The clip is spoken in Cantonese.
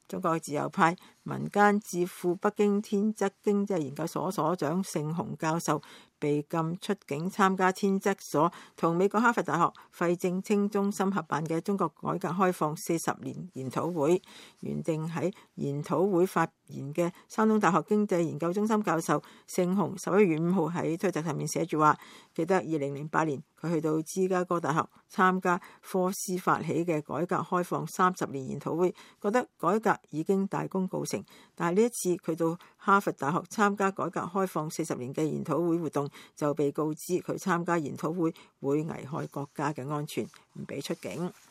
中國自由派民間智庫北京天則經濟研究所所長盛洪教授被禁出境參加天則所同美國哈佛大學費正清中心合辦嘅中國改革開放40年研討會。原定喺研討會發言嘅山東大學經濟研究中心教授盛洪11月5號喺推特上面寫住話，記得2008年佢去到芝加哥大學參加科斯發起嘅改革開放30年研討會，覺得改革已經大功告成，但係呢一次佢到哈佛大學參加改革開放40年嘅研討會活動，就被告知佢參加研討會會危害國家嘅安全，唔俾出境。